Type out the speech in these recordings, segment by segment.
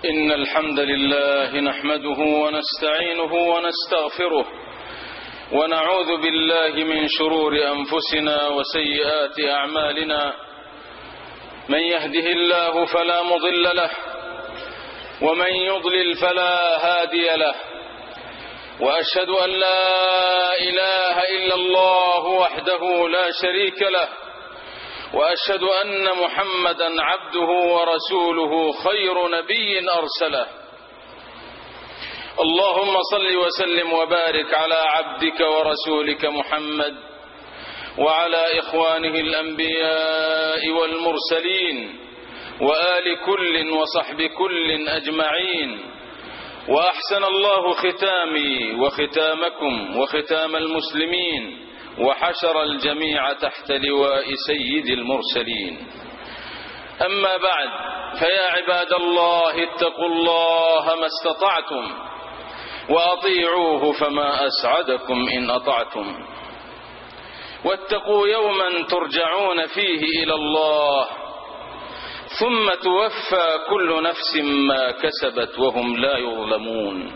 إن الحمد لله نحمده ونستعينه ونستغفره ونعوذ بالله من شرور أنفسنا وسيئات أعمالنا. من يهده الله فلا مضل له ومن يضلل فلا هادي له، وأشهد أن لا إله إلا الله وحده لا شريك له، وأشهد أن محمدا عبده ورسوله خير نبي أرسله. اللهم صل وسلم وبارك على عبدك ورسولك محمد وعلى إخوانه الأنبياء والمرسلين وآل كل وصحب كل أجمعين. وأحسن الله ختامي وختامكم وختام المسلمين وحشر الجميع تحت لواء سيد المرسلين. أما بعد، فيا عباد الله اتقوا الله ما استطعتم وأطيعوه فما أسعدكم إن أطعتم، واتقوا يوما ترجعون فيه إلى الله ثم توفى كل نفس ما كسبت وهم لا يظلمون.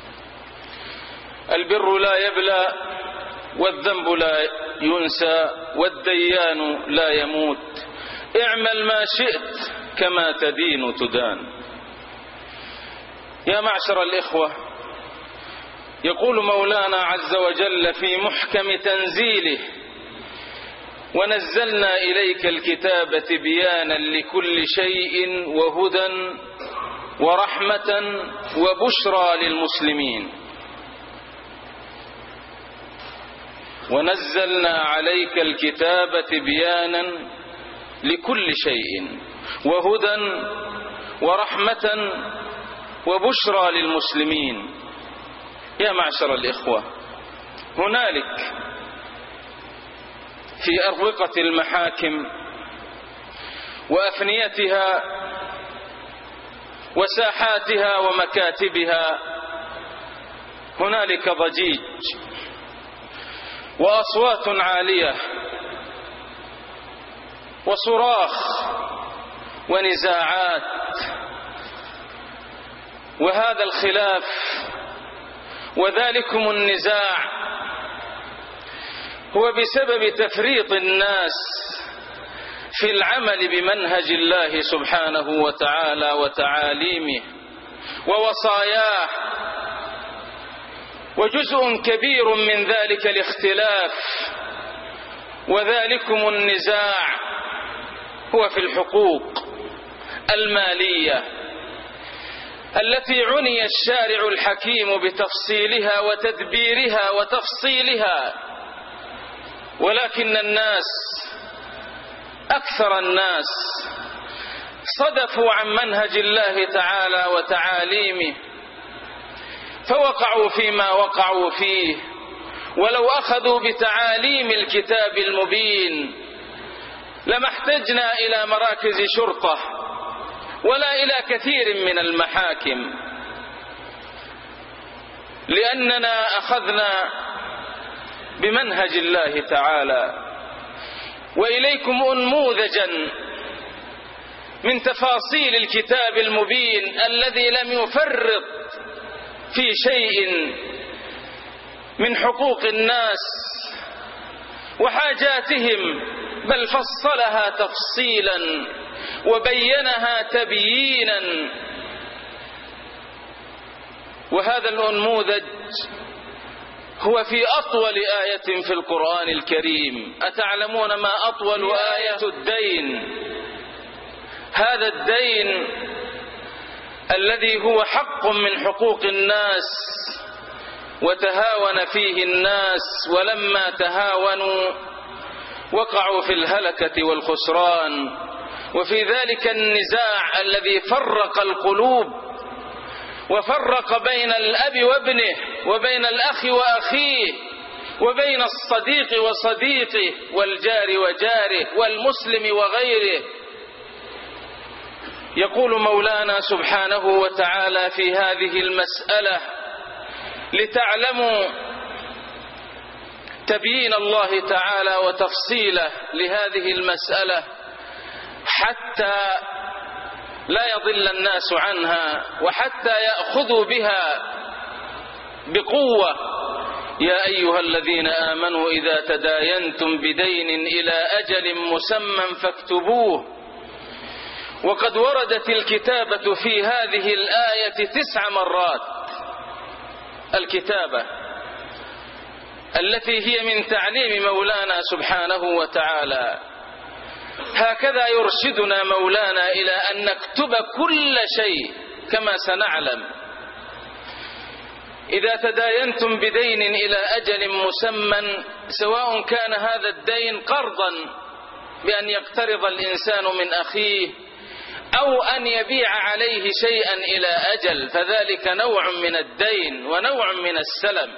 البر لا يبلى والذنب لا ينسى والديان لا يموت. اعمل ما شئت كما تدين تدان. يا معشر الإخوة، يقول مولانا عز وجل في محكم تنزيله: ونزلنا إليك الكتاب تبيانا لكل شيء وهدى ورحمة وبشرى للمسلمين. ونزلنا عليك الكتاب تبيانا لكل شيء وهدى ورحمة وبشرى للمسلمين. يا معشر الإخوة، هنالك في أروقة المحاكم وأفنيتها وساحاتها ومكاتبها هنالك ضجيج وأصوات عالية وصراخ ونزاعات. وهذا الخلاف وذلكم النزاع هو بسبب تفريط الناس في العمل بمنهج الله سبحانه وتعالى وتعاليمه ووصاياه. وجزء كبير من ذلك الاختلاف وذلكم النزاع هو في الحقوق المالية التي عني الشارع الحكيم بتفصيلها وتدبيرها وتفصيلها، ولكن الناس أكثر الناس صدفوا عن منهج الله تعالى وتعاليمه فوقعوا فيما وقعوا فيه. ولو أخذوا بتعاليم الكتاب المبين لما احتجنا إلى مراكز شرطة ولا إلى كثير من المحاكم، لأننا أخذنا بمنهج الله تعالى. وإليكم أنموذجا من تفاصيل الكتاب المبين الذي لم يفرط في شيء من حقوق الناس وحاجاتهم، بل فصلها تفصيلا وبينها تبيينا. وهذا الأنموذج هو في أطول آية في القرآن الكريم. أتعلمون ما أطول آية؟ الدين. هذا الدين الذي هو حق من حقوق الناس وتهاون فيه الناس، ولما تهاونوا وقعوا في الهلكة والخسران. وفي ذلك النزاع الذي فرق القلوب وفرق بين الأب وابنه وبين الأخ وأخيه وبين الصديق وصديقه والجار وجاره والمسلم وغيره. يقول مولانا سبحانه وتعالى في هذه المسألة: لتعلموا تبيين الله تعالى وتفصيله لهذه المسألة حتى لا يضل الناس عنها وحتى يأخذوا بها بقوة. يا أيها الذين آمنوا إذا تداينتم بدين إلى أجل مسمى فاكتبوه. وقد وردت الكتابة في هذه الآية 9 مرات، الكتابة التي هي من تعليم مولانا سبحانه وتعالى. هكذا يرشدنا مولانا إلى أن نكتب كل شيء كما سنعلم. إذا تداينتم بدين إلى أجل مسمى، سواء كان هذا الدين قرضا بأن يقترض الإنسان من أخيه، أو أن يبيع عليه شيئا إلى أجل، فذلك نوع من الدين ونوع من السلم.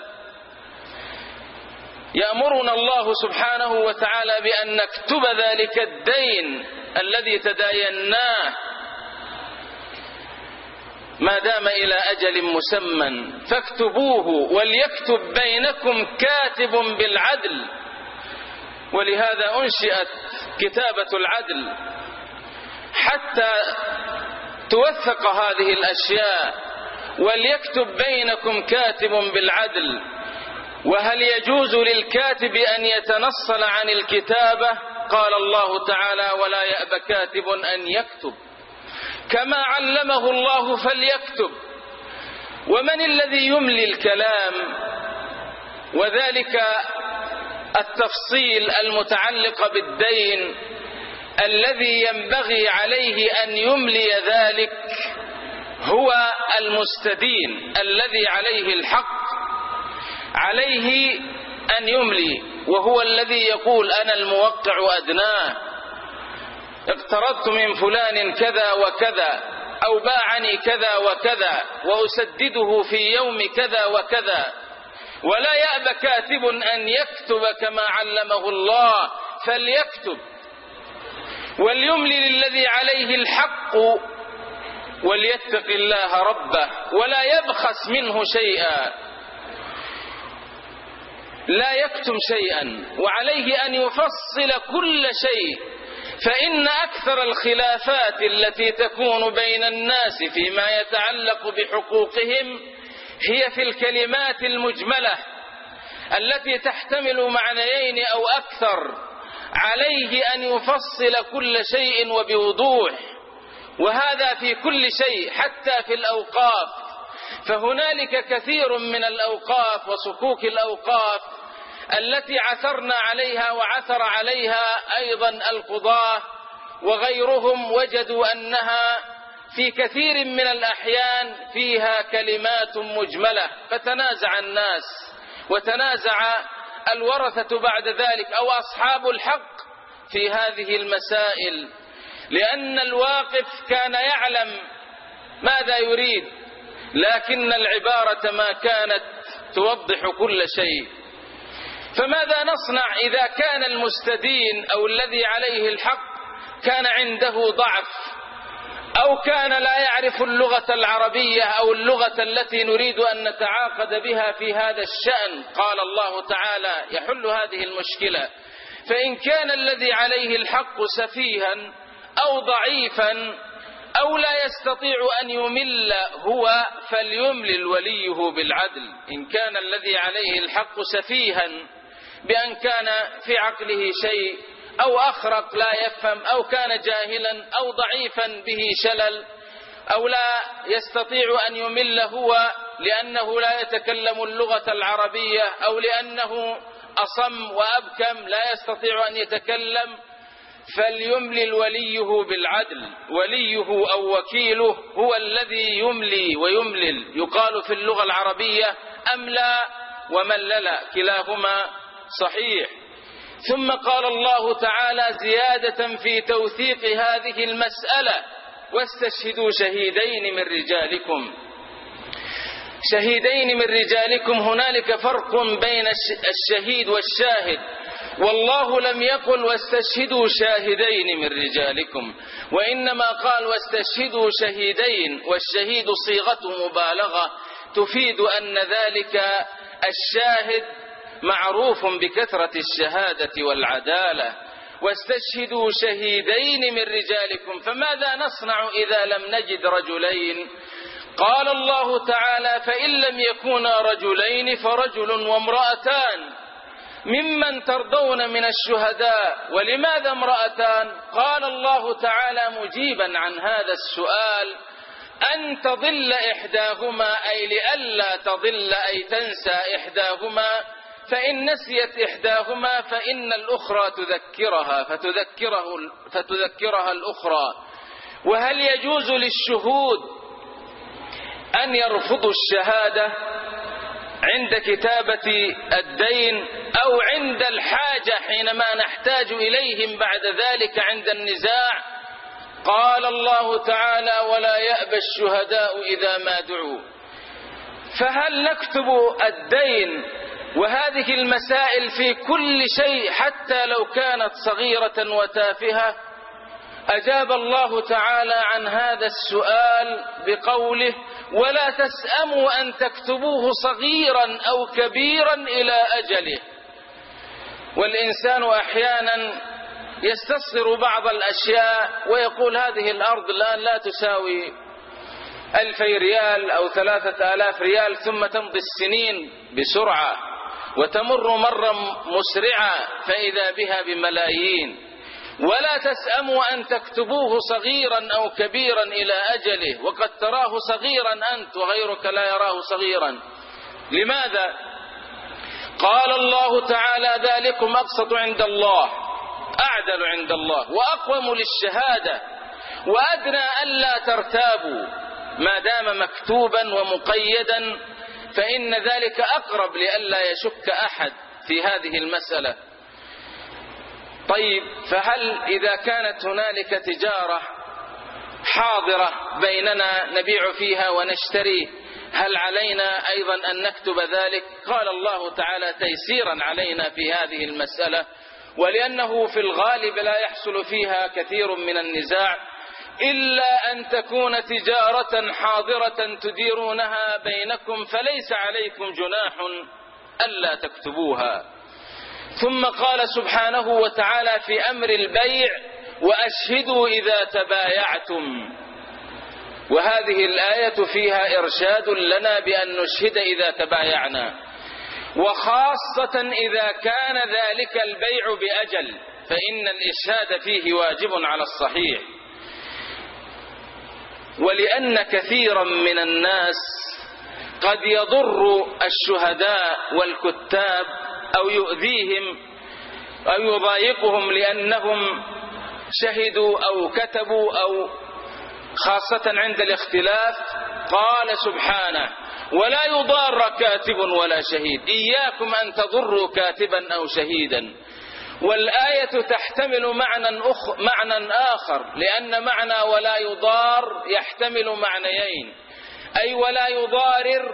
يأمرنا الله سبحانه وتعالى بأن نكتب ذلك الدين الذي تدايناه ما دام إلى أجل مسمى فاكتبوه وليكتب بينكم كاتب بالعدل. ولهذا أنشئت كتابة العدل حتى توثق هذه الأشياء. وليكتب بينكم كاتب بالعدل. وهل يجوز للكاتب أن يتنصل عن الكتابة؟ قال الله تعالى: ولا يأبى كاتب أن يكتب كما علمه الله فليكتب. ومن الذي يملي الكلام؟ وذلك التفصيل المتعلق بالدين الذي ينبغي عليه أن يملي ذلك هو المستدين الذي عليه الحق، عليه أن يملي، وهو الذي يقول: أنا الموقع أدناه، اقترضت من فلان كذا وكذا، أو باعني كذا وكذا، وأسدده في يوم كذا وكذا. ولا يأبى كاتب أن يكتب كما علمه الله فليكتب. وليملي للذي عليه الحق وليتق الله ربه ولا يبخس منه شيئا. لا يكتم شيئا، وعليه أن يفصل كل شيء. فإن أكثر الخلافات التي تكون بين الناس فيما يتعلق بحقوقهم هي في الكلمات المجملة التي تحتمل معنيين أو أكثر. عليه أن يفصل كل شيء وبوضوح، وهذا في كل شيء حتى في الأوقاف. فهنالك كثير من الأوقاف وصكوك الأوقاف التي عثرنا عليها وعثر عليها أيضا القضاة وغيرهم، وجدوا أنها في كثير من الأحيان فيها كلمات مجملة، فتنازع الناس وتنازع الورثة بعد ذلك أو أصحاب الحق في هذه المسائل، لأن الواقف كان يعلم ماذا يريد، لكن العبارة ما كانت توضح كل شيء. فماذا نصنع إذا كان المستدين أو الذي عليه الحق كان عنده ضعف، أو كان لا يعرف اللغة العربية أو اللغة التي نريد أن نتعاقد بها في هذا الشأن؟ قال الله تعالى يحل هذه المشكلة: فإن كان الذي عليه الحق سفيها أو ضعيفا أو لا يستطيع أن يمل هو فليملل وليه بالعدل. إن كان الذي عليه الحق سفيها بأن كان في عقله شيء، أو أخرق لا يفهم، أو كان جاهلا، أو ضعيفا به شلل، أو لا يستطيع أن يمل هو لأنه لا يتكلم اللغة العربية، أو لأنه أصم وأبكم لا يستطيع أن يتكلم، فليملل وليه بالعدل. وليه أو وكيله هو الذي يملي ويملل. يقال في اللغة العربية أملى وملل، كلاهما صحيح. ثم قال الله تعالى زيادة في توثيق هذه المسألة: واستشهدوا شهيدين من رجالكم. شهيدين من رجالكم، هنالك فرق بين الشهيد والشاهد. والله لم يقل واستشهدوا شاهدين من رجالكم، وإنما قال واستشهدوا شهيدين، والشهيد صيغة مبالغة تفيد أن ذلك الشاهد معروف بكثرة الشهادة والعدالة. واستشهدوا شهيدين من رجالكم. فماذا نصنع إذا لم نجد رجلين؟ قال الله تعالى: فإن لم يكونا رجلين فرجل وامرأتان ممن ترضون من الشهداء. ولماذا امرأتان؟ قال الله تعالى مجيبا عن هذا السؤال: أن تضل إحداهما، أي لئلا تضل أي تنسى إحداهما، فإن نسيت إحداهما فإن الأخرى تذكرها فتذكرها الأخرى. وهل يجوز للشهود أن يرفضوا الشهادة عند كتابة الدين أو عند الحاجة حينما نحتاج إليهم بعد ذلك عند النزاع؟ قال الله تعالى: ولا يأبى الشهداء إذا ما دعوا. فهل نكتب الدين وهذه المسائل في كل شيء حتى لو كانت صغيرة وتافهة؟ أجاب الله تعالى عن هذا السؤال بقوله: ولا تسأموا أن تكتبوه صغيرا أو كبيرا إلى أجله. والإنسان أحيانا يستصغر بعض الأشياء ويقول: هذه الأرض الآن لا تساوي 2000 ريال أو 3000 ريال، ثم تمضي السنين بسرعة وتمر مرة مسرعة فإذا بها بملايين. ولا تسأموا أن تكتبوه صغيرا أو كبيرا إلى أجله، وقد تراه صغيرا أنت وغيرك لا يراه صغيرا. لماذا؟ قال الله تعالى: ذلكم أقسط عند الله، أعدل عند الله، وأقوم للشهادة، وأدنى ألا ترتابوا. ما دام مكتوبا ومقيدا فإن ذلك أقرب لئلا يشك أحد في هذه المسألة. طيب، فهل إذا كانت هنالك تجارة حاضرة بيننا نبيع فيها ونشتري، هل علينا أيضا أن نكتب ذلك؟ قال الله تعالى تيسيرا علينا في هذه المسألة، ولأنه في الغالب لا يحصل فيها كثير من النزاع إلا أن تكون تجارة حاضرة تديرونها بينكم، فليس عليكم جناح ألا تكتبوها. ثم قال سبحانه وتعالى في أمر البيع: وأشهدوا إذا تبايعتم. وهذه الآية فيها إرشاد لنا بأن نشهد إذا تبايعنا، وخاصة إذا كان ذلك البيع بأجل، فإن الإشهاد فيه واجب على الصحيح. ولأن كثيرا من الناس قد يضر الشهداء والكتاب أو يؤذيهم أو يضايقهم لأنهم شهدوا أو كتبوا، أو خاصة عند الاختلاف. قال سبحانه: ولا يضار كاتب ولا شهيد. إياكم أن تضروا كاتبا أو شهيدا. والآية تحتمل معنى آخر، لأن معنى ولا يضار يحتمل معنيين، أي ولا يضارر،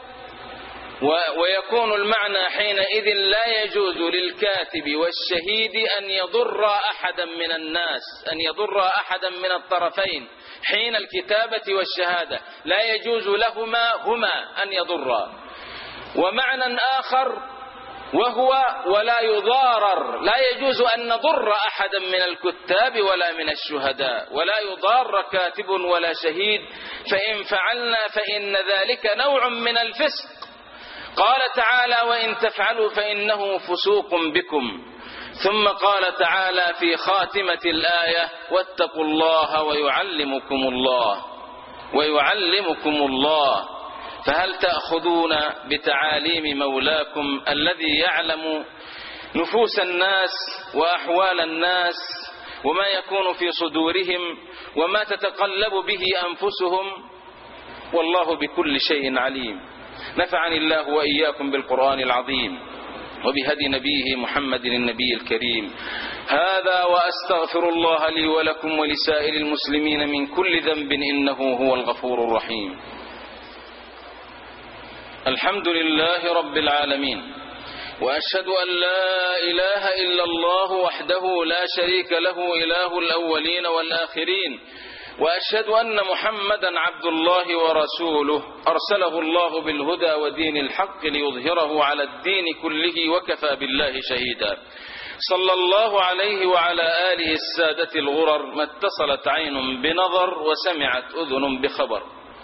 ويكون المعنى حينئذ لا يجوز للكاتب والشهيد أن يضر أحدا من الناس، أن يضر أحدا من الطرفين حين الكتابة والشهادة، لا يجوز هما أن يضرا. ومعنى آخر وهو ولا يضارر، لا يجوز أن نضر أحدا من الكتاب ولا من الشهداء، ولا يضار كاتب ولا شهيد، فإن فعلنا فإن ذلك نوع من الفسق. قال تعالى: وإن تفعلوا فإنه فسوق بكم. ثم قال تعالى في خاتمة الآية: واتقوا الله ويعلمكم الله. فهل تأخذون بتعاليم مولاكم الذي يعلم نفوس الناس وأحوال الناس وما يكون في صدورهم وما تتقلب به أنفسهم؟ والله بكل شيء عليم. نفعني الله وإياكم بالقرآن العظيم وبهدي نبيه محمد النبي الكريم. هذا وأستغفر الله لي ولكم ولسائر المسلمين من كل ذنب إنه هو الغفور الرحيم. الحمد لله رب العالمين، وأشهد أن لا إله إلا الله وحده لا شريك له إله الأولين والآخرين، وأشهد أن محمدا عبد الله ورسوله أرسله الله بالهدى ودين الحق ليظهره على الدين كله وكفى بالله شهيدا. صلى الله عليه وعلى آله السادة الغرر ما اتصلت عين بنظر وسمعت أذن بخبر.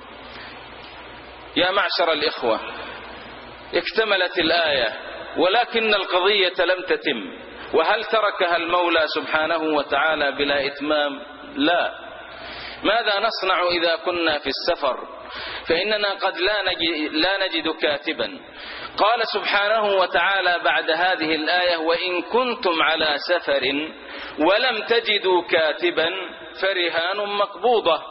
يا معشر الإخوة، اكتملت الآية ولكن القضية لم تتم. وهل تركها المولى سبحانه وتعالى بلا إتمام؟ لا. ماذا نصنع إذا كنا في السفر؟ فإننا قد لا نجد كاتبا. قال سبحانه وتعالى بعد هذه الآية: وإن كنتم على سفر ولم تجدوا كاتبا فرهان مقبوضة.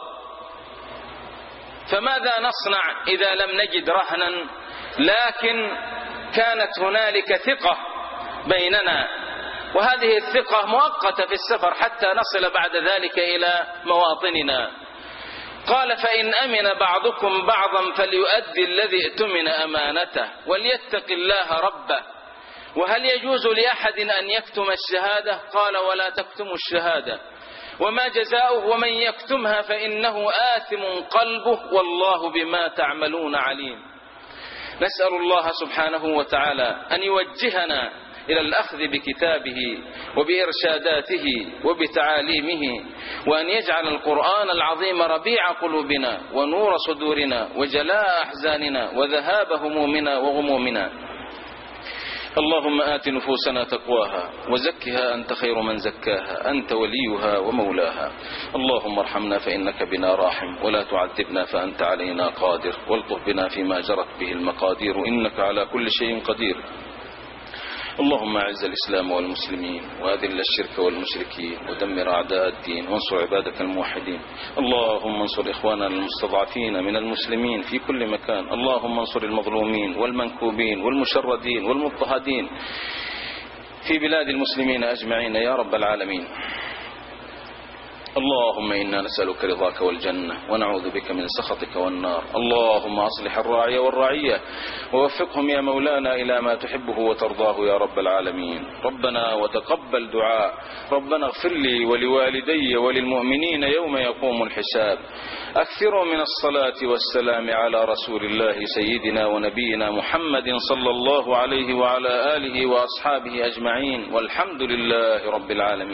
فماذا نصنع إذا لم نجد رهنا لكن كانت هنالك ثقة بيننا، وهذه الثقة مؤقتة في السفر حتى نصل بعد ذلك إلى مواطننا؟ قال: فإن أمن بعضكم بعضا فليؤدي الذي اؤتمن أمانته وليتق الله ربه. وهل يجوز لأحد أن يكتم الشهادة؟ قال: ولا تكتموا الشهادة. وما جزاؤه ومن يكتمها فإنه آثم قلبه والله بما تعملون عليم. نسأل الله سبحانه وتعالى أن يوجهنا إلى الأخذ بكتابه وبإرشاداته وبتعاليمه، وأن يجعل القرآن العظيم ربيع قلوبنا ونور صدورنا وجلاء أحزاننا وذهاب همومنا وغمومنا. اللهم آت نفوسنا تقواها وزكها أنت خير من زكاها، أنت وليها ومولاها. اللهم ارحمنا فإنك بنا راحم، ولا تعذبنا فأنت علينا قادر، والطف بنا فيما جرت به المقادير، إنك على كل شيء قدير. اللهم أعز الإسلام والمسلمين وأذل الشرك والمشركين ودمر أعداء الدين وانصر عبادك الموحدين. اللهم انصر إخواننا المستضعفين من المسلمين في كل مكان. اللهم انصر المظلومين والمنكوبين والمشردين والمضطهدين في بلاد المسلمين أجمعين يا رب العالمين. اللهم إنا نسألك رضاك والجنة ونعوذ بك من سخطك والنار. اللهم أصلح الراعي والرعية ووفقهم يا مولانا إلى ما تحبه وترضاه يا رب العالمين. ربنا وتقبل دعاء. ربنا اغفر لي ولوالدي وللمؤمنين يوم يقوم الحساب. أكثروا من الصلاة والسلام على رسول الله سيدنا ونبينا محمد صلى الله عليه وعلى آله وأصحابه أجمعين، والحمد لله رب العالمين.